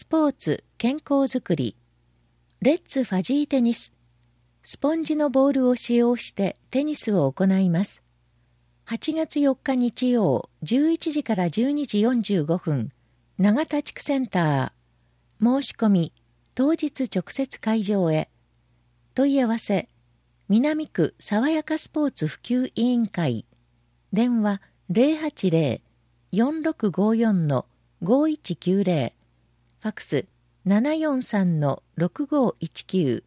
ポーツ、健康づくり、レッツファジーテニス、スポンジのボールを使用してテニスを行います。8月4日日曜、11時から12時45分、永田地区センター、申し込み、当日直接会場へ。問い合わせ、南区さわやかスポーツ普及委員会、電話080-4654-5190、ファクス743-6519。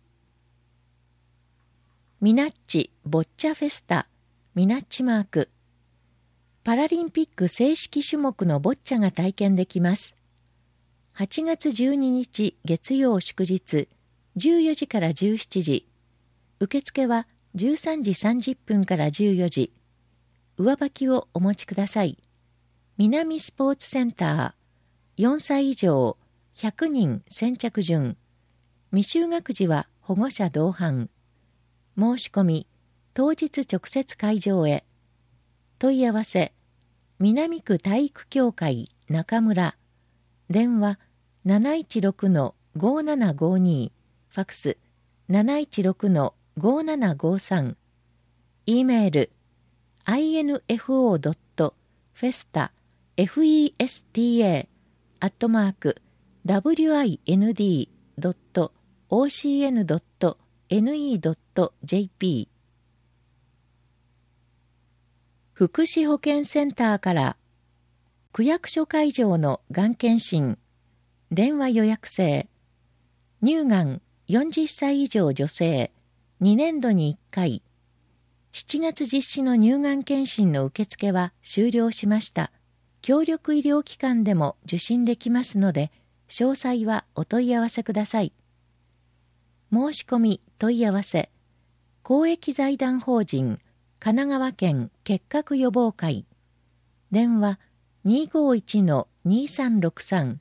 ミナッチボッチャフェスタ、ミナッチマーク。パラリンピック正式種目のボッチャが体験できます。8月12日月曜祝日、14時から17時。受付は13時30分から14時。上履きをお持ちください。南スポーツセンター、4歳以上、100人先着順。未就学児は保護者同伴。申し込み、当日直接会場へ。問い合わせ、南区体育協会中村。電話716-5752。ファクス716-5753。E メール、info.festa、wind.ocn.ne.jp。 福祉保健センターから区役所会場のがん検診、電話予約制、乳がん40歳以上女性、2年度に1回、7月実施の乳がん検診の受付は終了しました。協力医療機関でも受診できますので、詳細はお問い合わせください。申し込み問い合わせ、公益財団法人神奈川県結核予防会、電話251-2363。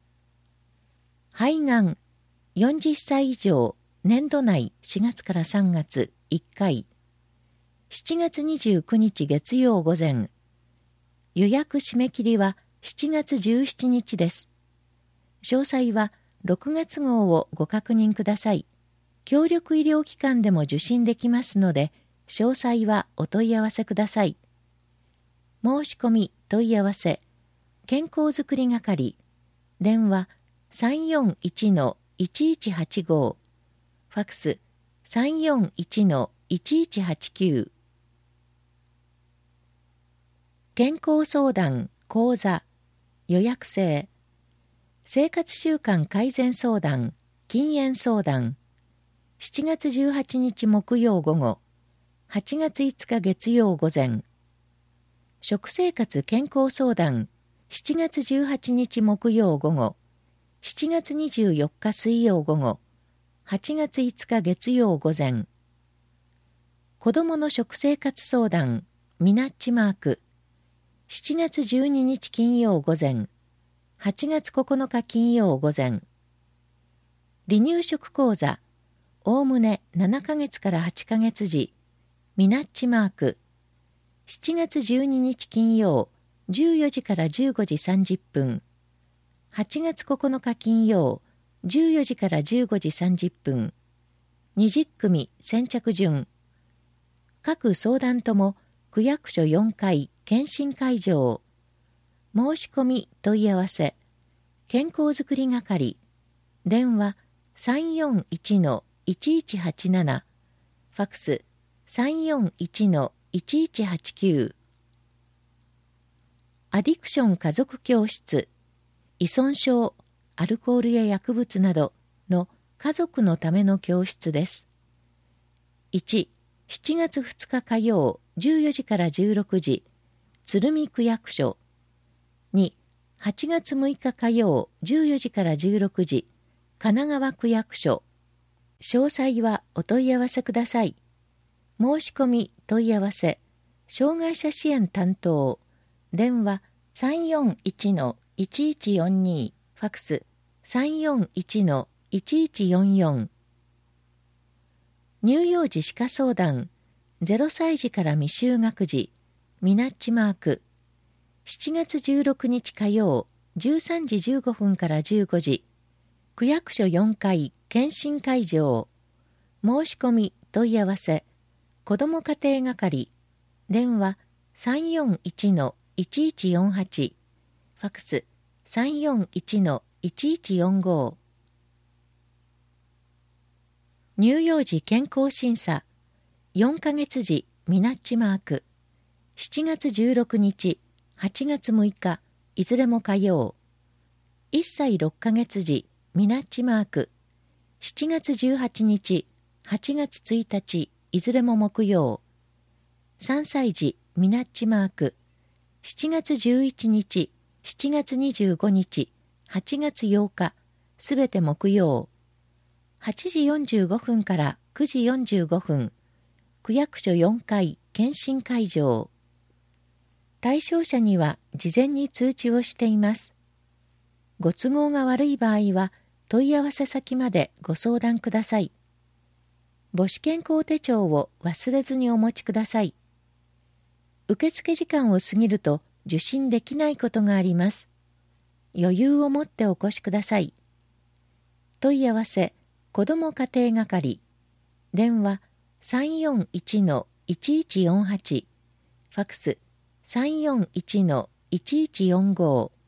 肺がん40歳以上、年度内4月から3月1回、7月29日月曜午前。予約締め切りは7月17日です。詳細は6月号をご確認ください。協力医療機関でも受診できますので、詳細はお問い合わせください。申し込み問い合わせ、健康づくり係、電話341-1185、ファクス341-1189。健康相談講座予約制、生活習慣改善相談禁煙相談、7月18日木曜午後、8月5日月曜午前。食生活健康相談7月18日木曜午後、7月24日水曜午後、8月5日月曜午前。子どもの食生活相談ミナッチマーク7月12日金曜午前、8月9日金曜午前。離乳食講座、おおむね7ヶ月から8ヶ月時、ミナッチマーク。7月12日金曜、14時から15時30分。8月9日金曜、14時から15時30分。20組先着順。各相談とも、区役所4階検診会場。申し込み問い合わせ、健康づくり係、電話341-1187、ファクス341-1189。アディクション家族教室、依存症、アルコールや薬物などの家族のための教室です。1、7月2日火曜14時から16時、鶴見区役所。2、8月6日火曜14時から16時、神奈川区役所。詳細はお問い合わせください。申し込み問い合わせ、障害者支援担当、電話341-1142、ファクス341-1144。乳幼児歯科相談、0歳児から未就学児、ミナッチマーク。7月16日火曜、13時15分から15時、 区役所4階検診会場、申し込み問い合わせ、子ども家庭係、電話 341-1148、ファクス 341-1145。乳幼児健康審査、4ヶ月時ミナッチマーク、7月16日、8月6日、いずれも火曜。1歳6ヶ月時ミナッチマーク、7月18日、8月1日、いずれも木曜。3歳児ミナッチマーク、7月11日、7月25日、8月8日、すべて木曜。8時45分から9時45分、区役所4階検診会場。対象者には事前に通知をしています。ご都合が悪い場合は問い合わせ先までご相談ください。母子健康手帳を忘れずにお持ちください。受付時間を過ぎると受診できないことがあります。余裕を持ってお越しください。問い合わせ、子ども家庭係、電話 341-1148、ファクス 341-1145。